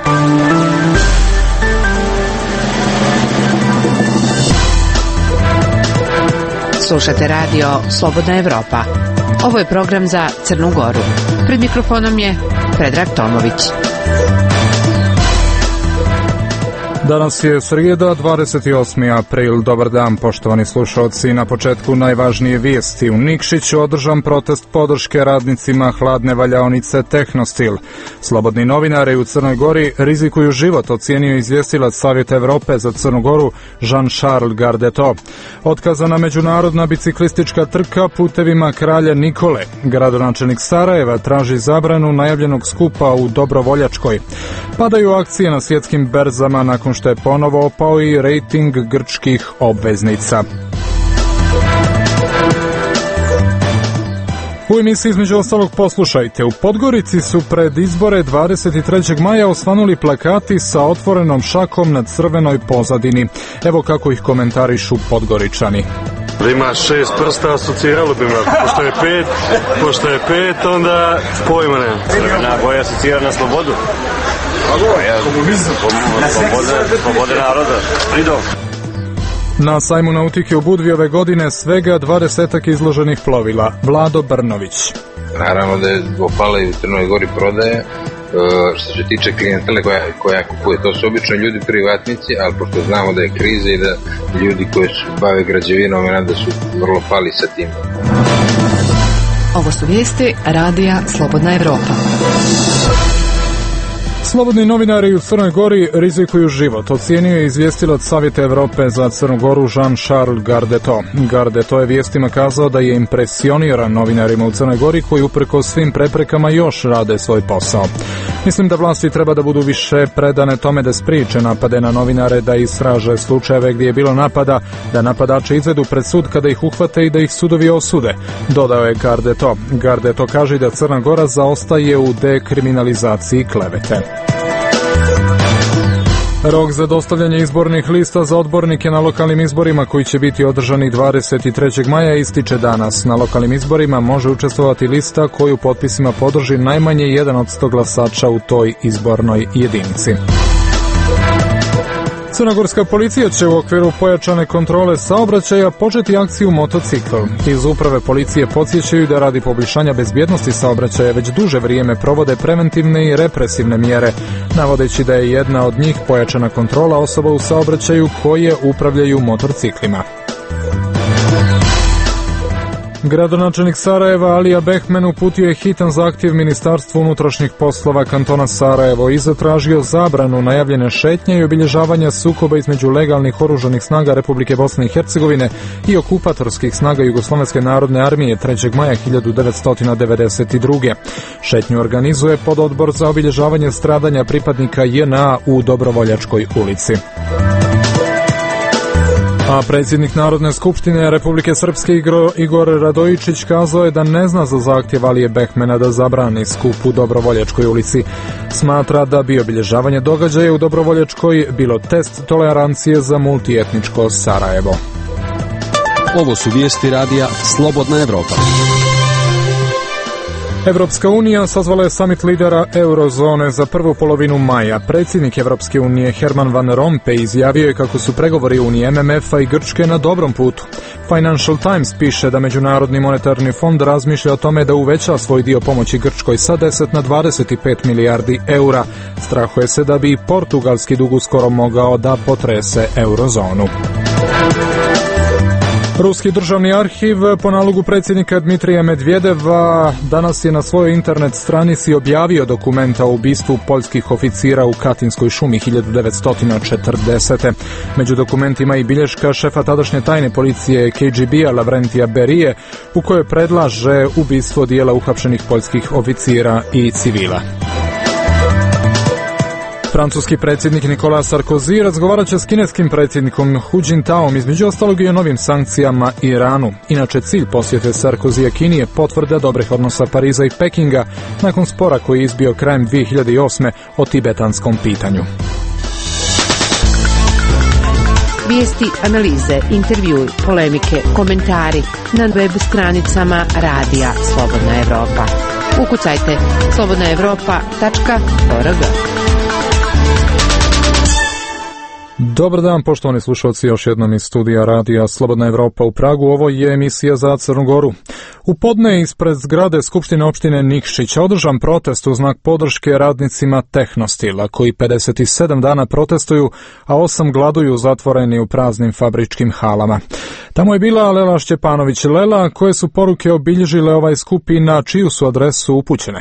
Slušate radio Slobodna Evropa. Ovo je program za Crnu Goru. Pred mikrofonom je Predrag Tomović. Danas je srijeda, 28. april. Dobar dan, poštovani slušalci. Na početku najvažnije vijesti. U Nikšiću održan protest podrške radnicima hladne valjaonice Tehnostil. Slobodni novinari u Crnoj Gori rizikuju život, ocijenio izvjestilac Savjeta Evrope za Crnu Goru Jean-Charles Gardeto. Otkazana međunarodna biciklistička trka putevima Kralja Nikole. Gradonačelnik Sarajeva traži zabranu najavljenog skupa u Dobrovoljačkoj. Padaju akcije na svjetskim berzama nakon što je ponovo opao i rejting grčkih obveznica. U emisiji između ostalog poslušajte. U Podgorici su pred izbore 23. maja osvanuli plakati sa otvorenom šakom na crvenoj pozadini. Evo kako ih komentarišu Podgoričani. Da ima 6 prsta, asociralo bi me. Pošto je pet, onda pojma nema. Crvena boja asocira na slobodu. Slobode naroda. Na sajmu nautike u Budvi ove godine svega 20 izloženih plovila. Vlado Brnović. Naravno da je opala i u Crnoj Gori prodaje. Što se tiče klijentele koja kupuje, to su obično ljudi privatnici, ali pošto znamo da je kriza i da ljudi koji se bave građevinom da su vrlo pali sa tim. Ovo su vijesti radija Slobodna Evropa. Slobodni novinari u Crnoj Gori rizikuju život, ocijenio je izvjestilac Savjeta Evrope za Crnu Goru Jean-Charles Gardeto. Gardeto je vijestima kazao da je impresioniran novinarima u Crnoj Gori koji uprkos svim preprekama još rade svoj posao. Mislim da vlasti treba da budu više predane tome da spriječe napade na novinare, da istraže slučajeve gdje je bilo napada, da napadače izvedu pred sud kada ih uhvate i da ih sudovi osude, dodao je Gardeto. Gardeto kaže da Crna Gora zaostaje u dekriminalizaciji klevete. Rok za dostavljanje izbornih lista za odbornike na lokalnim izborima koji će biti održani 23. maja ističe danas. Na lokalnim izborima može učestvovati lista koju potpisima podrži najmanje 1 od 100 glasača u toj izbornoj jedinici. Crnogorska policija će u okviru pojačane kontrole saobraćaja početi akciju motocikl. Iz uprave policije podsjećaju da radi poboljšanja bezbjednosti saobraćaja već duže vrijeme provode preventivne i represivne mjere, navodeći da je jedna od njih pojačana kontrola osoba u saobraćaju koje upravljaju motorciklima. Gradonačelnik Sarajeva Alija Behmen uputio je hitan zahtjev Ministarstvu unutrašnjih poslova kantona Sarajevo i zatražio zabranu najavljene šetnje i obilježavanja sukoba između legalnih oružanih snaga Republike Bosne i Hercegovine i okupatorskih snaga Jugoslovenske narodne armije 3. maja 1992. Šetnju organizuje pododbor za obilježavanje stradanja pripadnika JNA u Dobrovoljačkoj ulici. A predsjednik Narodne skupštine Republike Srpske Igor Radojičić kazao je da ne zna za zahtjev Alije Behmena da zabrani skup u Dobrovoljačkoj ulici. Smatra da bi obilježavanje događaja u Dobrovoljačkoj bilo test tolerancije za multietničko Sarajevo. Ovo su vijesti radija Slobodna Evropa. Evropska unija sazvala je summit lidera eurozone za prvu polovinu maja. Predsjednik Evropske unije Herman Van Rompuy izjavio je kako su pregovori Unije, MMF-a i Grčke na dobrom putu. Financial Times piše da Međunarodni monetarni fond razmišlja o tome da uveća svoj dio pomoći Grčkoj sa 10 na 25 milijardi eura. Strahuje se da bi i portugalski dug uskoro mogao da potrese eurozonu. Ruski državni arhiv po nalogu predsjednika Dmitrija Medvedeva danas je na svojoj internet stranici objavio dokumenta o ubistvu poljskih oficira u Katinskoj šumi 1940. Među dokumentima i bilješka šefa tadašnje tajne policije KGB-a Lavrentija Berije u kojoj predlaže ubistvo dijela uhapšenih poljskih oficira i civila. Francuski predsjednik Nicolas Sarkozy razgovarat će s kineskim predsjednikom Hu Jintaom između ostalog i o novim sankcijama Iranu. Inače, cilj posjete Sarkozyja Kini je potvrda dobrih odnosa Pariza i Pekinga nakon spora koji je izbio krajem 2008. o tibetanskom pitanju. Vijesti, analize, intervjui, polemike, komentari na web stranicama radija Slobodna Evropa. Ukucajte slobodnaevropa.org. Dobar dan, poštovani slušalci, još jednom iz studija radija Slobodna Evropa u Pragu. Ovo je emisija za Crnu Goru. U podne ispred zgrade Skupštine opštine Nikšić održan protest u znak podrške radnicima Tehnostila, koji 57 dana protestuju, a 8 gladuju zatvoreni u praznim fabričkim halama. Tamo je bila Lela Šćepanović. Lela, koje su poruke obilježile ovaj skup i na čiju su adresu upućene?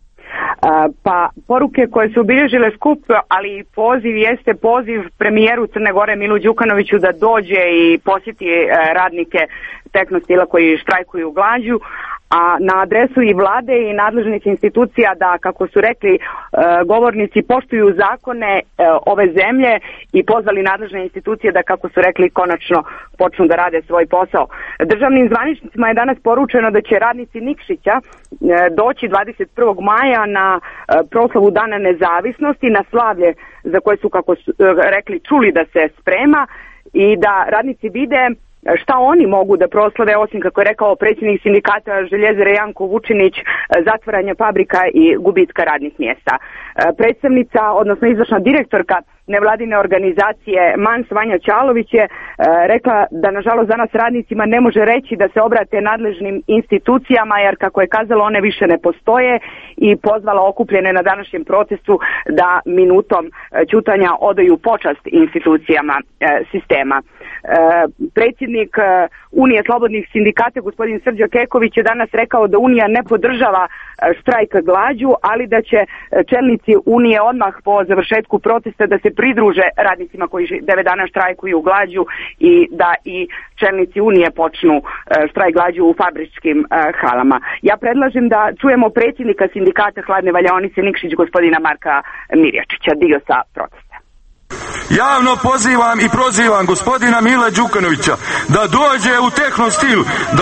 Pa poruke koje su obilježile skup, ali poziv jeste poziv premijeru Crne Gore Milu Đukanoviću da dođe i posjeti radnike Tehnostila koji štrajkuju glađu, a na adresu i vlade i nadležnih institucija da, kako su rekli govornici, poštuju zakone ove zemlje i pozvali nadležne institucije da, kako su rekli, konačno počnu da rade svoj posao. Državnim zvaničnicima je danas poručeno da će radnici Nikšića doći 21. maja na proslavu Dana nezavisnosti, na slavlje za koje su, kako su rekli, čuli da se sprema, i da radnici vide šta oni mogu da proslave, osim, kako je rekao predsjednik sindikata željezare Janko Vučinić, zatvaranja fabrika i gubitka radnih mjesta. Predstavnica, odnosno izvršna direktorka nevladine organizacije MANS Vanja Ćalović je rekla da nažalost danas radnicima ne može reći da se obrate nadležnim institucijama, jer, kako je kazala, one više ne postoje, i pozvala okupljene na današnjem protestu da minutom ćutanja odaju počast institucijama sistema. Predsjednik Unije slobodnih sindikata gospodin Srđa Keković je danas rekao da Unija ne podržava štrajk glađu, ali da će čelnici Unije odmah po završetku protesta da se pridruže radnicima koji 9 dana štrajkuju glađu i da i čelnici Unije počnu štrajk glađu u fabričkim halama. Ja predlažem da čujemo predsjednika sindikata Hladne valjaonice Nikšić gospodina Marka Mirjačića, dio sa protesta. Javno pozivam i prozivam gospodina Mila Đukanovića da dođe u Tehnostil, da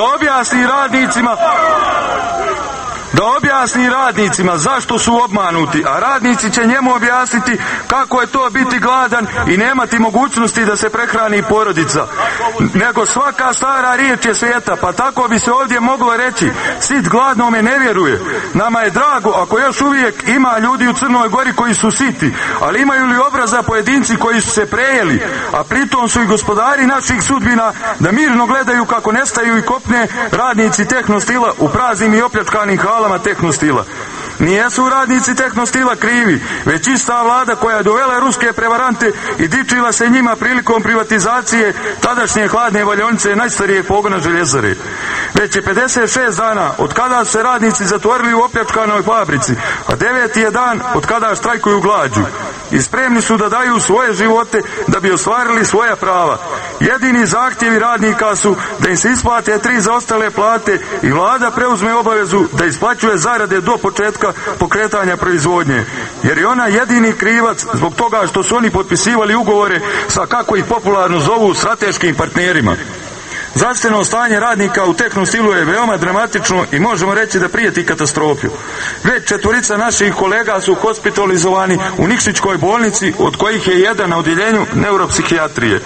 objasni radnicima zašto su obmanuti, a radnici će njemu objasniti kako je to biti gladan i nemati mogućnosti da se prehrani porodica. Nego svaka stara riječ je sveta, pa tako bi se ovdje moglo reći: sit gladnome ne vjeruje. Nama je drago ako još uvijek ima ljudi u Crnoj Gori koji su siti, ali imaju li obraza pojedinci koji su se prejeli, a pritom su i gospodari naših sudbina, da mirno gledaju kako nestaju i kopne radnici Tehnostila u praznim i opljačkanim halama Tehnostila. Nijesu radnici Tehnostila krivi, već ista vlada koja je dovela ruske prevarante i dičila se njima prilikom privatizacije tadašnje Hladne valjaonice, najstarijeg pogona željezare. Već je 56 dana od kada su se radnici zatvorili u opljačkanoj fabrici, a 9. je dan od kada štrajkuju glađu. I spremni su da daju svoje živote da bi ostvarili svoja prava. Jedini zahtjevi radnika su da im se isplate 3 zaostale plate i vlada preuzme obavezu da isplaćuje zarade do početka pokretanja proizvodnje. Jer je ona jedini krivac zbog toga što su oni potpisivali ugovore sa, kako ih popularno zovu, strateškim partnerima. Zdravstveno stanje radnika u Tehnostilu je veoma dramatično i možemo reći da prijeti katastrofu. Već 4 naših kolega su hospitalizovani u Nikšićkoj bolnici, od kojih je jedan na odjeljenju neuropsihijatrije.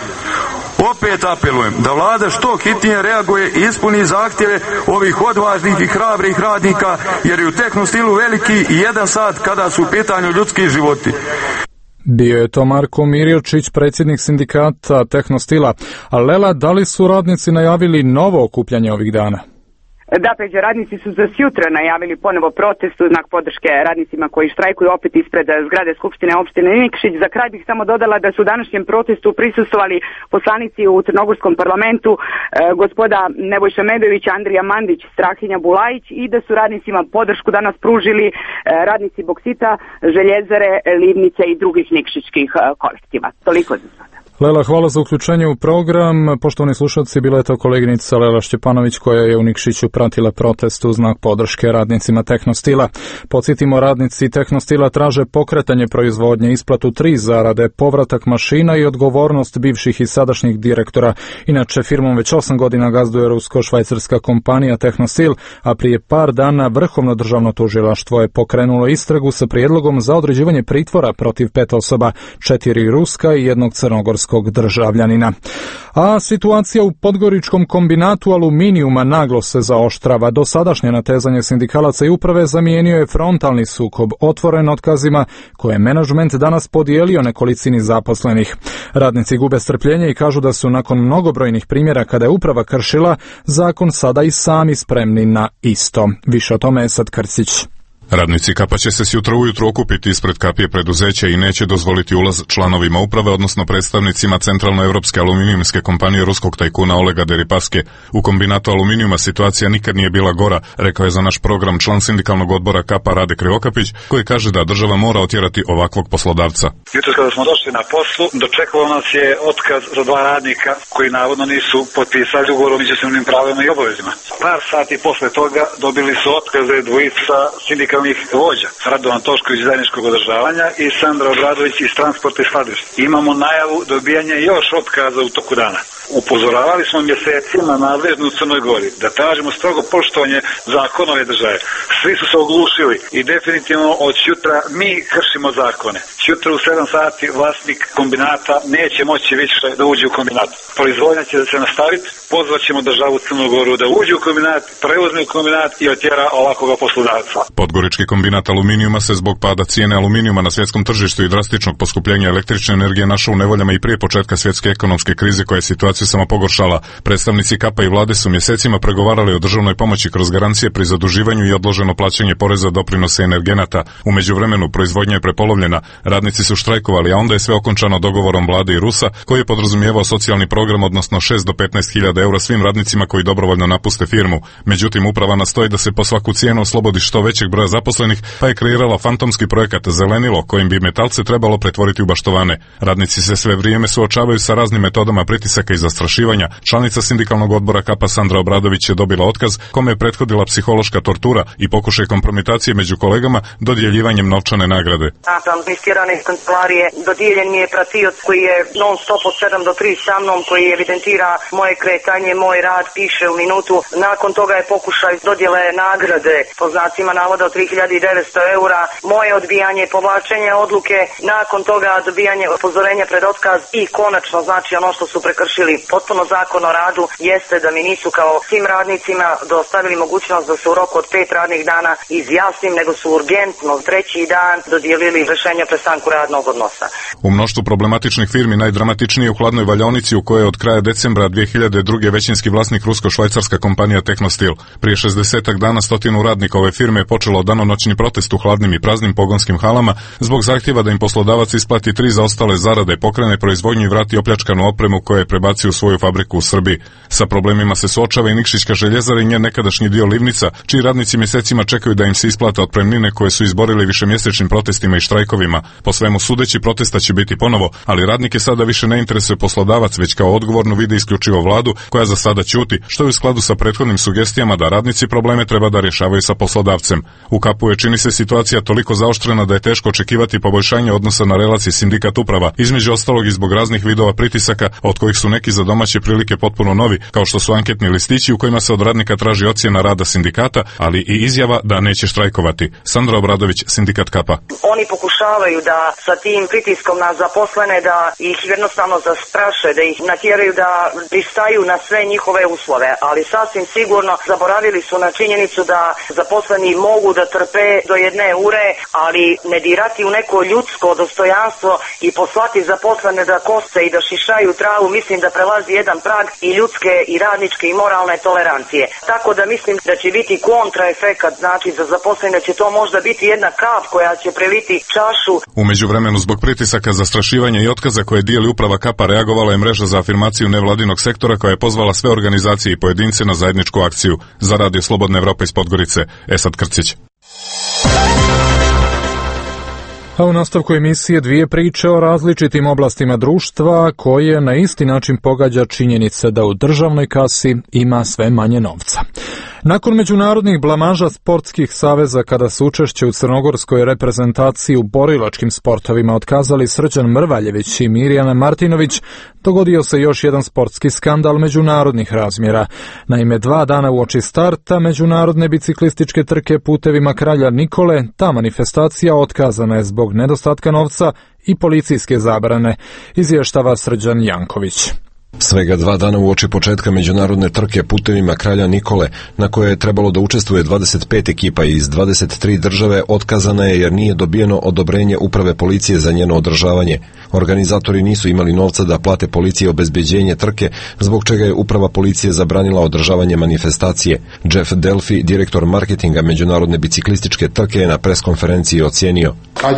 Opet apelujem da vlada što hitnije reaguje i ispuni zahtjeve ovih odvažnih i hrabrih radnika, jer je u Tehnostilu veliki i 1 sat kada su u pitanju ljudski životi. Bio je to Marko Mirjačić, predsjednik sindikata Tehnostila. A Lela, da li su radnici najavili novo okupljanje ovih dana? Da, Peđa, radnici su za sutra najavili ponovo protest u znak podrške radnicima koji štrajkuju opet ispred zgrade Skupštine opštine Nikšić. Za kraj bih samo dodala da su u današnjem protestu prisustvovali poslanici u Crnogorskom parlamentu, gospoda Nebojša Medović, Andrija Mandić, Strahinja Bulajić, i da su radnicima podršku danas pružili radnici Boksita, Željezare, Livnice i drugih nikšićkih kolektiva. Toliko za sada. Lela, hvala za uključenje u program. Poštovani slušalci, bila je to koleginica Lela Šćepanović koja je u Nikšiću pratila protest u znak podrške radnicima Tehnostila. Podsjetimo, radnici Tehnostila traže pokretanje proizvodnje, isplatu 3 zarade, povratak mašina i odgovornost bivših i sadašnjih direktora. Inače, firmom već 8 godina gazduje rusko-švajcarska kompanija Tehnostil, a prije par dana Vrhovno državno tužilaštvo je pokrenulo istragu sa prijedlogom za određivanje pritvora protiv 5 osoba, 4 ruska i 1 crnogorskog hrvatskog državljanina. A situacija u podgoričkom kombinatu aluminijuma naglo se zaoštrava. Dosadašnje natezanje sindikalaca i uprave zamijenio je frontalni sukob otvoren otkazima koje je menadžment danas podijelio nekolicini zaposlenih. Radnici gube strpljenje i kažu da su nakon mnogobrojnih primjera kada je uprava kršila zakon sada i sami spremni na isto. Više o tome je Esad Krcić. Radnici Kapa će se sjutra ujutro okupiti ispred kapije preduzeća i neće dozvoliti ulaz članovima uprave, odnosno predstavnicima Centralnoevropske aluminijumske kompanije ruskog tajkuna Olega Deripaske. U kombinatu aluminijuma situacija nikad nije bila gora, rekao je za naš program član sindikalnog odbora Kapa Rade Krivokapić, koji kaže da država mora otjerati ovakvog poslodavca. Jutros kada smo došli na poslu, dočekalo nas je otkaz za 2 radnika koji navodno nisu potpisali ugovor o međusobnim pravima i obavezima. Par sati posle toga dobili su otkaze dvojica sindikalnih vođa, Radovan Tošković iz zajedničkog održavanja i Sandra Obradović iz transporta i skladišta. Imamo najavu dobijanja još otkaza u toku dana. Upozoravali smo mjesecima nadležnu u Crnoj Gori da tražimo strogo poštovanje zakonove države. Svi su se oglušili i definitivno od jutra mi kršimo zakone. Jutra u 7 sati vlasnik kombinata neće moći više da uđe u kombinat. Proizvodnja će se nastaviti, pozvat ćemo državu Crnu Goru da uđe u kombinat, preuzme u kombinat i otjera ovakvoga poslodavca. Podgorički kombinat aluminijuma se zbog pada cijene aluminijuma na svjetskom tržištu i drastičnog poskupljenja električne energije našao u nevoljama i prije početka svjetske ekonomske krize koja je situaciju samo pogoršala. Predstavnici Kapa i vlade su mjesecima pregovarali o državnoj pomoći kroz garancije pri zaduživanju i odloženo plaćanje poreza, doprinosa i energenata. U međuvremenu proizvodnja je prepolovljena, radnici su štrajkovali, a onda je sve okončano dogovorom vlade i Rusa koji je podrazumijevao socijalni program, odnosno 6 do 15.000 eura svim radnicima koji dobrovoljno napuste firmu. Međutim, uprava nastoji da se po svaku cijenu oslobodi što većeg broja zaposlenih, pa je kreirala fantomski projekat Zelenilo kojim bi metalce trebalo pretvoriti u baštovane. Radnici se sve vrijeme suočavaju sa raznim metodama pritisaka i zastrašivanja. Članica sindikalnog odbora Kapa Sandra Obradović je dobila otkaz kome je prethodila psihološka tortura i pokušaj kompromitacije među kolegama dodjeljivanjem novčane nagrade. Sam istjerana iz kancelarije, dodijeljen mi je pratioc koji je non stop od 7 do 3 sa mnom, koji evidentira moje kretanje, moj rad, piše u minutu. Nakon toga je pokušaj dodjele nagrade po znacima navoda od 3.900 eura, moje odbijanje povlačenja odluke, nakon toga dobijanje upozorenja pred otkaz i konačno znači ono što su prekršili potpuno zakon o radu jeste da mi nisu kao svim radnicima dostavili mogućnost da se u roku od 5 radnih dana izjasnim, nego su urgentno 3. dan dodijelili rješenje o prestanku radnog odnosa. U mnoštvu problematičnih firmi najdramatičnije u Hladnoj Valjaonici u kojoj je od kraja decembra 2002. većinski vlasnik rusko-švajcarska kompanija Tehnostil. Prije 60 dana 100 radnika ove firme je počelo danonoćni protest u hladnim i praznim pogonskim halama zbog zahtjeva da im poslodavac isplati 3 zaostale zarade, pokrene proizvodnju i vrati opljačkanu opremu koju je prebacio u svoju fabriku u Srbiji. Sa problemima se suočava i Nikšićka željezara i njen nekadašnji dio Livnica, čiji radnici mjesecima čekaju da im se isplate otpremnine koje su izborili višemjesečnim protestima i štrajkovima. Po svemu sudeći protesta će biti ponovo, ali radnike sada više ne interesuje poslodavac, već kao odgovornu vide isključivo vladu koja za sada ćuti, što je u skladu sa prethodnim sugestijama da radnici probleme treba da rješavaju sa poslodavcem. U Kapu je čini se situacija toliko zaoštrena da je teško očekivati poboljšanje odnosa na relaciji sindikat uprava, između ostalog i zbog raznih vidova pritisaka, od kojih su neki za domaće prilike potpuno novi, kao što su anketni listići u kojima se od radnika traži ocjena rada sindikata, ali i izjava da neće štrajkovati. Sandra Obradović, sindikat Kapa. Oni pokušavaju da sa tim pritiskom na zaposlene da ih jednostavno zastraše, da ih natjeraju da pristaju na sve njihove uslove, ali sasvim sigurno zaboravili su na činjenicu da zaposleni mogu da trpe do 1 ure, ali ne dirati u neko ljudsko dostojanstvo i poslati zaposlene da kose i da šišaju travu, mislim da prelazi jedan prag i ljudske i radničke i moralne tolerancije. Tako da mislim da će biti kontraefekat, znači za zaposlene će to možda biti jedna kap koja će preliti čašu. U međuvremenu zbog pritisaka, zastrašivanja i otkaza koje dijeli uprava Kapa reagovala je mreža za afirmaciju nevladinog sektora koja je pozvala sve organizacije i pojedince na zajedničku akciju. Za Radio Slobodna Evropa iz Podgorice, Esad Krcić. A u nastavku emisije 2 priče o različitim oblastima društva koje na isti način pogađa činjenica da u državnoj kasi ima sve manje novca. Nakon međunarodnih blamaža sportskih saveza kada su učešće u crnogorskoj reprezentaciji u borilačkim sportovima otkazali Srđan Mrvaljević i Mirjana Martinović, dogodio se još jedan sportski skandal međunarodnih razmjera. Naime, 2 dana uoči starta međunarodne biciklističke trke putevima Kralja Nikole, ta manifestacija otkazana je zbog nedostatka novca i policijske zabrane, izvještava Srđan Janković. Svega 2 dana uoči početka međunarodne trke putevima Kralja Nikole, na koje je trebalo da učestvuje 25 ekipa iz 23 države, otkazana je jer nije dobijeno odobrenje uprave policije za njeno održavanje. Organizatori nisu imali novca da plate policiji obezbeđenje trke, zbog čega je uprava policije zabranila održavanje manifestacije. Jeff Delphi, direktor marketinga međunarodne biciklističke trke, je na preskonferenciji ocijenio: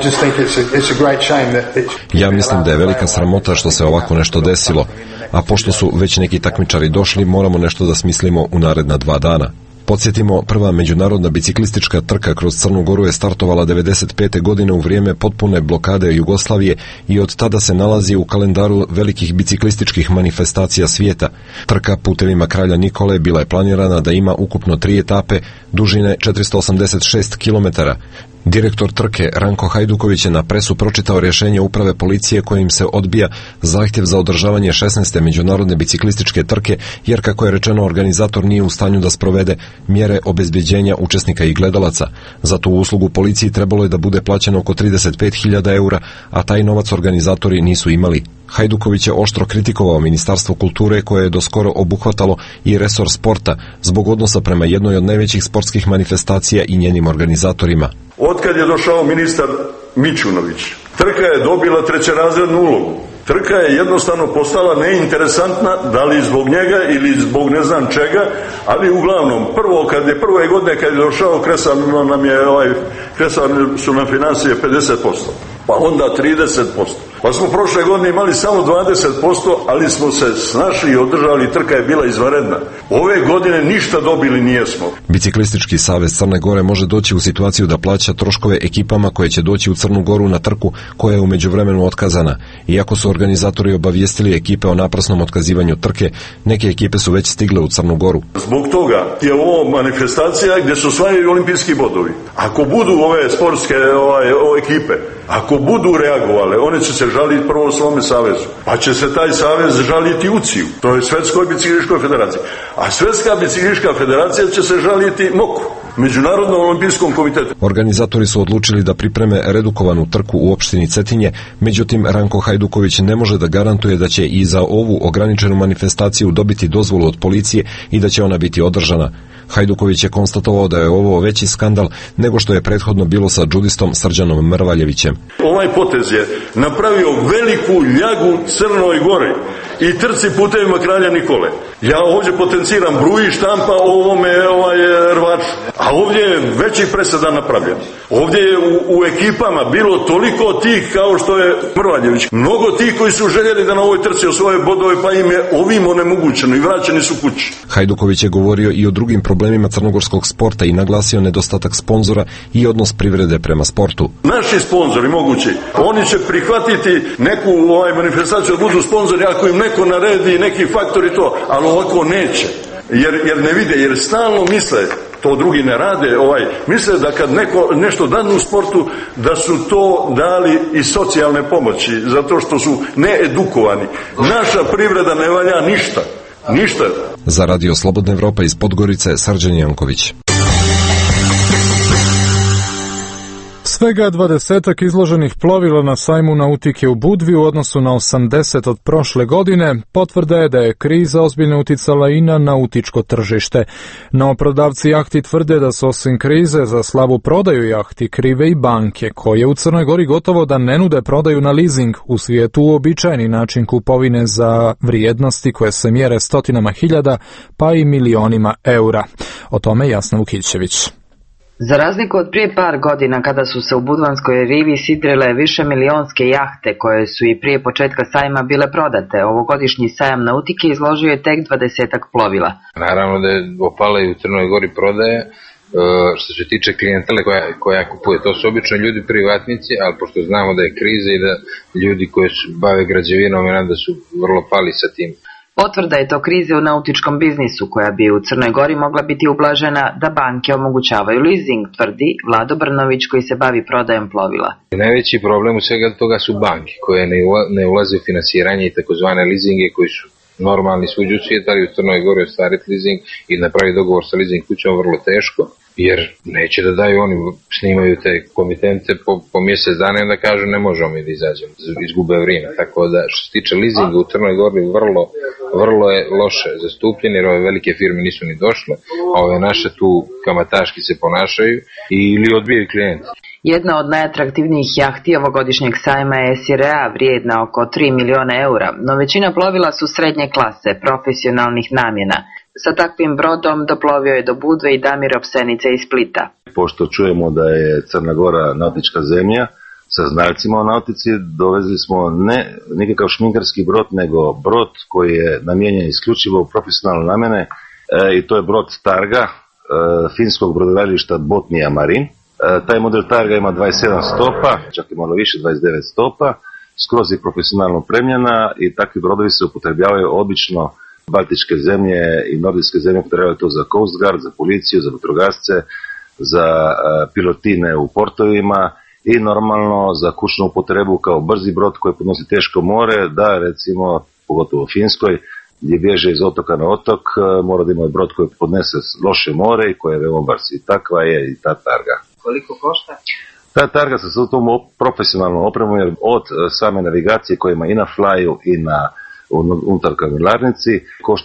ja mislim da je velika sramota što se ovako nešto desilo, a pošto su već neki takmičari došli, moramo nešto da smislimo u naredna 2 dana. Podsjetimo, prva međunarodna biciklistička trka kroz Crnu Goru je startovala 1995. godine u vrijeme potpune blokade Jugoslavije i od tada se nalazi u kalendaru velikih biciklističkih manifestacija svijeta. Trka putevima Kralja Nikole bila je planirana da ima ukupno 3 etape dužine 486 km. Direktor trke Ranko Hajduković je na presu pročitao rješenje uprave policije kojim se odbija zahtjev za održavanje 16. međunarodne biciklističke trke, jer kako je rečeno organizator nije u stanju da sprovede mjere obezbeđenja učesnika i gledalaca. Za tu uslugu policiji trebalo je da bude plaćeno oko 35.000 eura, a taj novac organizatori nisu imali. Hajduković je oštro kritikovao Ministarstvo kulture koje je doskoro obuhvatalo i resor sporta zbog odnosa prema jednoj od najvećih sportskih manifestacija i njenim organizatorima. Otkad je došao ministar Mićunović, trka je dobila trećerazrednu ulogu. Trka je jednostavno postala neinteresantna, da li zbog njega ili zbog ne znam čega, ali uglavnom, prve godine kad je došao, kresali su nam financije 50%, pa onda 30%. Pa smo prošle godine imali samo 20%, ali smo se snašli i održali, trka je bila izvanredna. Ove godine ništa dobili nijesmo. Biciklistički savez Crne Gore može doći u situaciju da plaća troškove ekipama koje će doći u Crnu Goru na trku koja je u međuvremenu otkazana. Iako su organizatori obavijestili ekipe o naprasnom otkazivanju trke, neke ekipe su već stigle u Crnu Goru. Zbog toga je ovo manifestacija gdje se osvajaju olimpijski bodovi. Ako budu ove sportske ekipe, ako budu reagovale, one će se žaliti prvo svome savezu, pa će se taj savez žaliti UCI-u, to je Svetskoj biciklističkoj federaciji, a Svetska biciklistička federacija će se žaliti MOK-u, Međunarodnom olimpijskom komitetu. Organizatori su odlučili da pripreme redukovanu trku u opštini Cetinje, međutim Ranko Hajduković ne može da garantuje da će i za ovu ograničenu manifestaciju dobiti dozvolu od policije i da će ona biti održana. Hajduković je konstatovao da je ovo veći skandal nego što je prethodno bilo sa džudistom Srđanom Mrvaljevićem. Ovaj potez je napravio veliku ljagu Crnoj Gori i trci putevima Kralja Nikole. Ja ovdje potenciram bruji štampa ovome rvaču, a ovdje je veći presedan napravljen. Ovdje je u ekipama bilo toliko tih kao što je Mrvaljević. Mnogo tih koji su željeli da na ovoj trci osvoje bodove, pa im je ovim onemogućeno i vraćeni su kući. Hajduković je govorio i o drugim problemima crnogorskog sporta i naglasio nedostatak sponzora i odnos privrede prema sportu. Naši sponzori mogući, oni će prihvatiti neku manifestaciju da budu sponzori ako im neko naredi neki faktor i to, ali ovako neće. Jer ne vide, jer stalno misle, to drugi ne rade, misle da kad neko nešto dadnu u sportu, da su to dali i socijalne pomoći, zato što su needukovani. Naša privreda ne valja ništa. Ništa. Za Radio Slobodna Evropa iz Podgorice, Srđan Janković. Svega 20 izloženih plovila na sajmu nautike u Budvi u odnosu na 80 od prošle godine potvrda je da je kriza ozbiljno uticala i na nautičko tržište. No prodavci jahti tvrde da su osim krize za slabu prodaju jahti krive i banke, koje u Crnoj Gori gotovo da ne nude prodaju na leasing, u svijetu uobičajeni način kupovine za vrijednosti koje se mjere stotinama hiljada pa i milionima eura. O tome Jasna Vukićević. Za razliku od prije par godina kada su se u Budvanskoj rivi sidrile više milionske jahte koje su i prije početka sajma bile prodate, ovogodišnji sajam nautike izložio je tek 20-ak plovila. Naravno da je opala i u Crnoj Gori prodaje. Što se tiče klijentele koja kupuje, to su obično ljudi privatnici, ali pošto znamo da je kriza i da ljudi koji se bave građevinom da su vrlo pali sa tim Potvrda je to krize u nautičkom biznisu koja bi u Crnoj Gori mogla biti ublažena da banke omogućavaju leasing, tvrdi Vlado Brnović koji se bavi prodajem plovila. Najveći problem u svega toga su banke koje ne ulaze u finansiranje i takozvane leasinge koji su normalni svuđu u svijetu, ali u Crnoj Gori ostvariti leasing i napraviti dogovor sa leasing kućom vrlo teško, jer neće da daju, oni snimaju te komitente po mjesec dana i onda kažu ne možemo mi da izađemo, izgube vrijeme. Tako da što se tiče leasinga u Crnoj Gori vrlo je loše zastupljen, jer ove velike firme nisu ni došle, a ove naše tu kamataški se ponašaju ili odbijaju klijenti. Jedna od najatraktivnijih jahti ovogodišnjeg sajma je Sirea, vrijedna oko 3 miliona eura, no većina plovila su srednje klase, profesionalnih namjena. Sa takvim brodom doplovio je do Budve i Damir Opsenice iz Splita. Pošto čujemo da je Crna Gora nautička zemlja, sa znalcima o nautici dovezli smo ne nikakav šminkarski brod, nego brod koji je namijenjen isključivo u profesionalne namjene i to je brod Targa, finskog brodogradilišta Botnia Marine. Taj model Targa ima 27 stopa, čak i malo više, 29 stopa, skroz je profesionalno opremljena i takvi brodovi se upotrebljavaju obično. Baltičke zemlje i nordijske zemlje upotrebljavaju to za Coast Guard, za policiju, za vatrogasce, za pilotine u portovima i normalno za kućnu upotrebu kao brzi brod koji podnosi teško more, da recimo, pogotovo u Finskoj, gdje bježe iz otoka na otok, mora da ima brod koji podnese loše more i koji je veoma brz. I takva je i ta Targa. Koliko košta? Ta Targa se s tom profesionalnom opremom, jer od same navigacije koje ima i na flyu i na unutar kamilarnici košta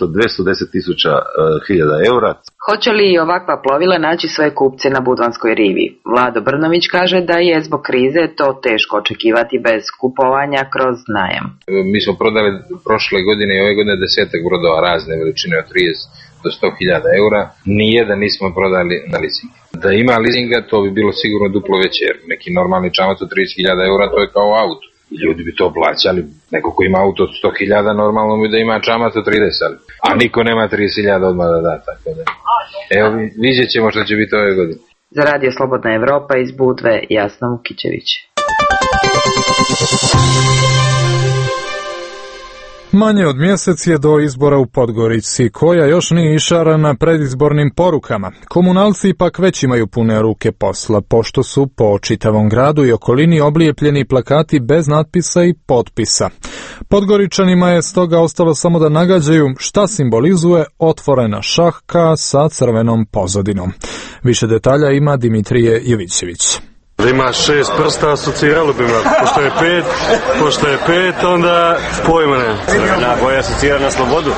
210.000 eura. Hoće li i ovakva plovila naći svoje kupce na Budvanskoj rivi? Vlado Brnović kaže da je zbog krize to teško očekivati bez kupovanja kroz najam. Mi smo prodali prošle godine i ove godine 10 brodova razne veličine od 30 do 100.000 eura. Nijedan nismo prodali na leasing. Da ima leasinga to bi bilo sigurno duplo veće, jer neki normalni čamac od 30.000 eura to je kao auto. Ljudi bi to plaćali, neko ko ima auto od 100.000 normalno bi da ima čamac od 30, a niko nema 30.000 odmah da da, tako da. Evo, vidjet ćemo što će biti ove godine. Za Radio Slobodna Evropa iz Budve, Jasna Vukićević. Manje od mjesec je do izbora u Podgorici, koja još nije išarana predizbornim porukama. Komunalci ipak već imaju pune ruke posla, pošto su po čitavom gradu i okolini oblijepljeni plakati bez natpisa i potpisa. Podgoričanima je stoga ostalo samo da nagađaju šta simbolizuje otvorena šahka sa crvenom pozadinom. Više detalja ima Dimitrije Jovićević. Da ima 6 prsta, asociralo bi me. Pošto je pet, onda pojma ne. Crvena boja asocira na slobodu.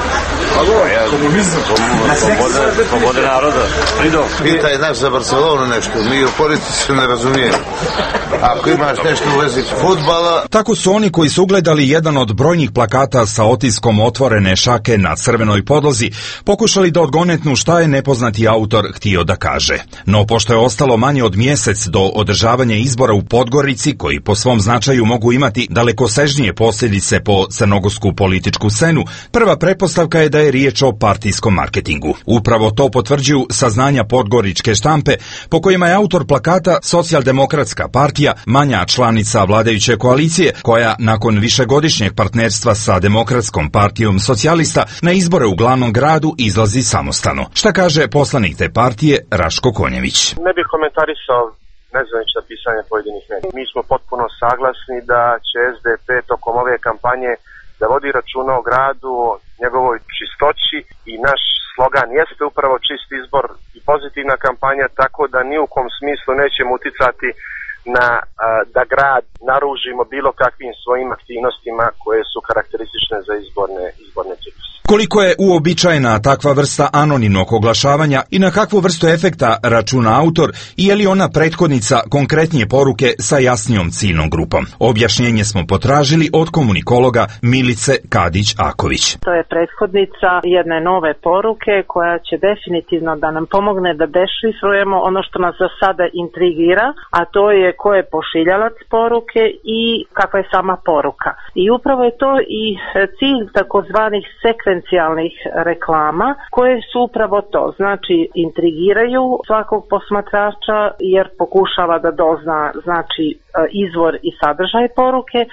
Slobode naroda. Pitaj nas za Barcelonu nešto, mi u politici ne razumijemo. Ako imaš nešto u vezi fudbala... Tako su oni koji su ugledali jedan od brojnih plakata sa otiskom otvorene šake na crvenoj podlozi pokušali da odgonetnu šta je nepoznati autor htio da kaže. No pošto je ostalo manje od mjesec do održavanja izbora u Podgorici, koji po svom značaju mogu imati dalekosežnije posljedice po crnogorsku političku scenu, prva pretpostavka je da je riječ o partijskom marketingu. Upravo to potvrđuju saznanja podgoričke štampe, po kojima je autor plakata Socijaldemokratska partija, manja članica vladajuće koalicije, koja nakon višegodišnjeg partnerstva sa Demokratskom partijom socijalista na izbore u glavnom gradu izlazi samostalno. Šta kaže poslanik te partije Raško Konjević? Ne bih komentarisao nezvanično pisanje pojedinih medija. Mi smo potpuno saglasni da će SDP tokom ove kampanje da vodi računa o gradu, o njegovoj čistoći i naš slogan jeste upravo čist izbor i pozitivna kampanja, tako da ni u kom smislu nećemo uticati na da grad naružimo bilo kakvim svojim aktivnostima koje su karakteristične za izborne cikluse. Koliko je uobičajena takva vrsta anonimnog oglašavanja i na kakvu vrstu efekta računa autor i je li ona prethodnica konkretnije poruke sa jasnijom ciljnom grupom? Objašnjenje smo potražili od komunikologa Milice Kadić-Aković. To je prethodnica jedne nove poruke koja će definitivno da nam pomogne da dešifrujemo ono što nas za sada intrigira, a to je ko je pošiljalac poruke i kakva je sama poruka. I upravo je to i cilj takozvanih sekvencijalnih reklama koje su upravo to, znači intrigiraju svakog posmatrača jer pokušava da dozna znači izvor i sadržaj poruke,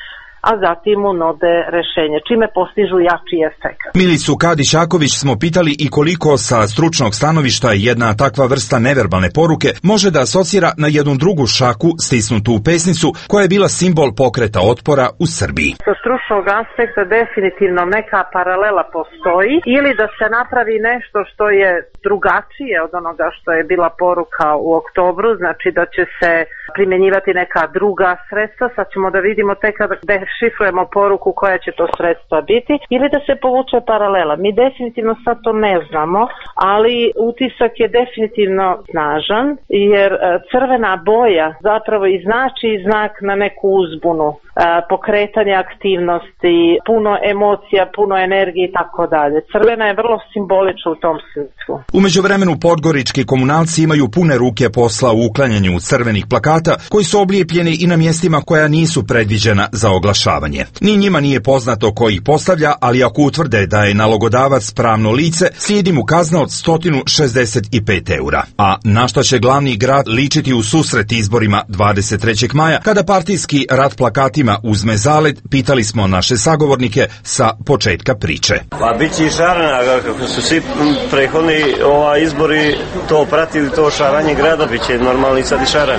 a zatim mu nude rešenje, čime postižu jači efekt. Milicu Kadić-Jaković smo pitali i koliko sa stručnog stanovišta jedna takva vrsta neverbalne poruke može da asocira na jednu drugu šaku stisnutu u pesnicu koja je bila simbol pokreta otpora u Srbiji. Sa stručnog aspekta definitivno neka paralela postoji ili da se napravi nešto što je drugačije od onoga što je bila poruka u oktobru, znači da će se primjenjivati neka druga sredstva, sad ćemo da vidimo tek kada dešifrujemo poruku koja će to sredstva biti, ili da se povuče paralela. Mi definitivno sad to ne znamo, ali utisak je definitivno snažan, jer crvena boja zapravo i znači znak na neku uzbunu, pokretanje aktivnosti, puno emocija, puno energije i tako dalje. Crvena je vrlo simbolična u tom smislu. U međuvremenu podgorički komunalci imaju pune ruke posla u uklanjanju crvenih plakata koji su oblijepljeni i na mjestima koja nisu predviđena za oglašavanje. Ni njima nije poznato ko ih postavlja, ali ako utvrde da je nalogodavac pravno lice, slijedi mu kazna od 165 eura. A na što će glavni grad ličiti u susret izborima 23. maja, kada partijski rat plakatima uzme zalet, pitali smo naše sagovornike sa početka priče. Pa bit će i šarana, kako su svi prethodni izbori to pratili, to šaranje grada, bit će normalni sad i šaran.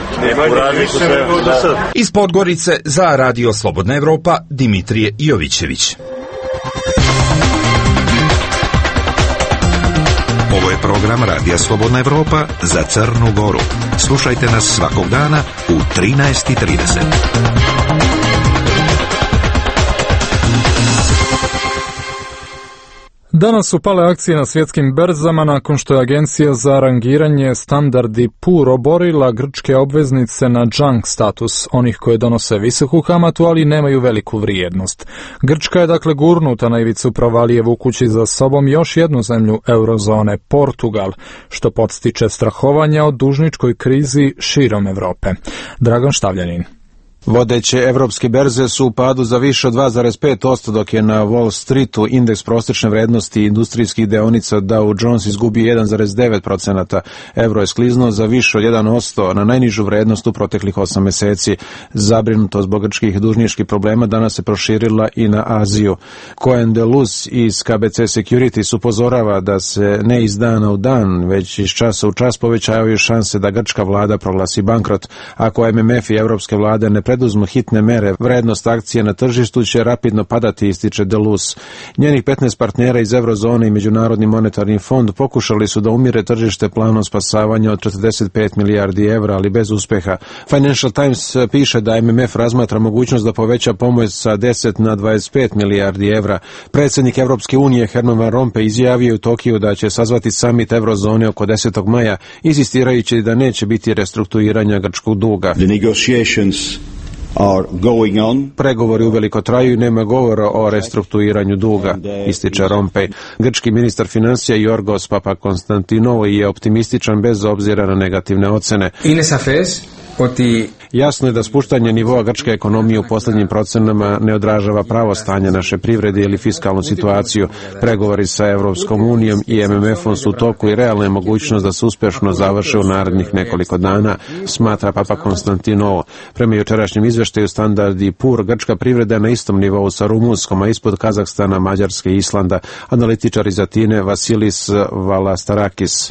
Iz Podgorice za Radio Slobodna Evropa, Dimitrije Jovićević. Ovo je program Radija Slobodna Evropa za Crnu Goru. Slušajte nas svakog dana u 13:30. Danas su pale akcije na svjetskim berzama nakon što je agencija za rangiranje Standard & Poor oborila grčke obveznice na junk status, onih koje donose visoku kamatu, ali nemaju veliku vrijednost. Grčka je dakle gurnuta na ivicu provalije vukući za sobom još jednu zemlju eurozone, Portugal, što podstiče strahovanja o dužničkoj krizi širom Evrope. Dragan Štavljanin. Vodeće evropske berze su u padu za više od 2,5%, dok je na Wall Streetu indeks prosječne vrednosti industrijskih deonica Dow Jones izgubio 1,9%. Euro je skliznuo za više od 1% na najnižu vrednost u proteklih 8 mjeseci. Zabrinutost zbog grčkih dužničkih problema danas se proširila i na Aziju. Cohen de Luz iz KBC Securities upozorava da se ne iz dana u dan, već iz časa u čas povećavaju šanse da grčka vlada proglasi bankrot. Ako MMF i evropske vlade ne preduzmu hitne mere, vrednost akcije na tržištu će rapidno padati, ističe Deluz. Njenih 15 partnera iz Eurozone i Međunarodni monetarni fond pokušali su da umire tržište planom spasavanja od 45 milijardi evra, ali bez uspeha. Financial Times piše da MMF razmatra mogućnost da poveća pomoć sa 10 na 25 milijardi evra. Predsjednik Evropske unije Herman Van Rompuy izjavio u Tokiju da će sazvati summit Eurozone oko 10. maja, insistirajući da neće biti restrukturiranja grčkog duga. Pregovori uveliko traju i nema govora o restrukturiranju duga, ističe Rompuy. Grčki ministar financija Yorgos Papakonstantinou je optimističan bez obzira na negativne ocene. Jasno je da spuštanje nivoa grčke ekonomije u posljednjim procenama ne odražava pravo stanje naše privrede ili fiskalnu situaciju. Pregovori sa Evropskom unijom i MMF-om su u toku i realna je mogućnost da se uspješno završe u narednih nekoliko dana, smatra Papakonstantinou. Prema jučerašnjem izvještaju Standard & Poor, grčka privreda je na istom nivou sa Rumunskom, a ispod Kazahstana, Mađarske i Islanda. Analitičar iz Atine Vasilis Valastarakis.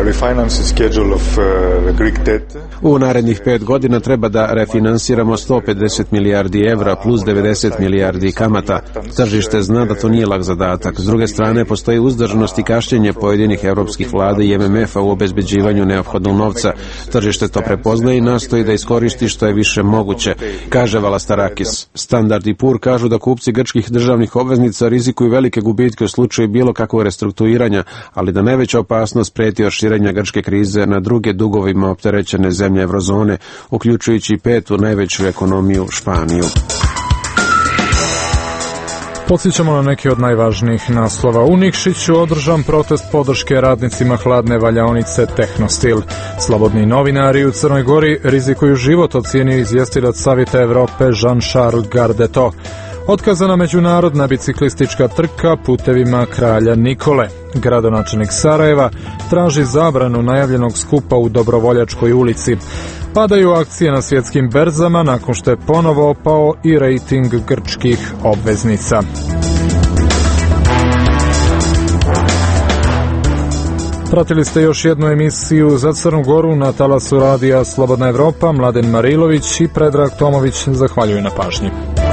U narednih 5 godina treba da refinansiramo 150 milijardi evra plus 90 milijardi kamata. Tržište zna da to nije lak zadatak. S druge strane, postoji uzdržanost i kašnjenje pojedinih evropskih vlada i MMF-a u obezbeđivanju neophodnog novca. Tržište to prepoznaje i nastoji da iskoristi što je više moguće, kaže Valastarakis. Standard & Poor kažu da kupci grčkih državnih obveznica rizikuju velike gubitke u slučaju bilo kakvog restrukturiranja, ali da najveća opasnost prijeti od širenja grčke krize na druge dugovima opterećene zemlje Eurozone, uključujući i petu najveću ekonomiju Španiju. Podsjećamo na neke od najvažnijih naslova. U Nikšiću održan protest podrške radnicima hladne valjaonice Tehnostil. Slobodni novinari u Crnoj Gori rizikuju život, ocijenio izvjestilac Savjeta Evrope Jean-Charles Gardeto. Otkazana međunarodna biciklistička trka putevima kralja Nikole. Gradonačelnik Sarajeva traži zabranu najavljenog skupa u Dobrovoljačkoj ulici. Padaju akcije na svjetskim berzama nakon što je ponovo opao i rejting grčkih obveznica. Pratili ste još jednu emisiju za Crnu Goru na talasu radija Slobodna Evropa. Mladen Marilović i Predrag Tomović zahvaljuju na pažnji.